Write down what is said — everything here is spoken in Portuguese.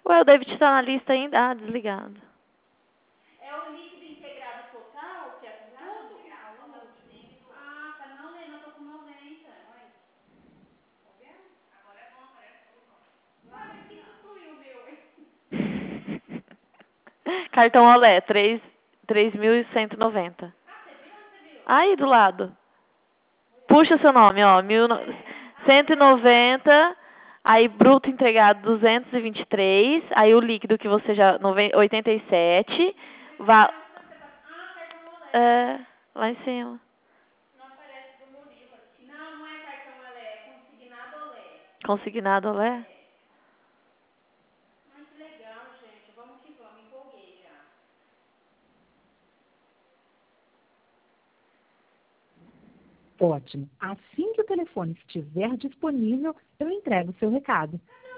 Ué, o David tá na lista ainda? Ah, desligado. É o líquido integrado total, que é tudo? Ah, tá. Não, Lena, eu tô com 90. Tá vendo? Ué, mas o que inclui o meu, hein? Cartão Olé, 3.190. Ah, você viu? Onde você viu? Aí, do lado. Puxa seu nome, ó. Ah, tá. 190. Aí, bruto entregado, 223. Aí, o líquido que você já... 87. Mas onde você tá? Ah, cartão Olé. É, lá em cima. Não aparece do Murilo aqui. Não, não é cartão Olé, é consignado Olé. Consignado Olé? É. Ai, que legal, gente. Vamos que vamos. Empolguei já. Ótimo. Assim que o telefone estiver disponível, eu entrego o seu recado.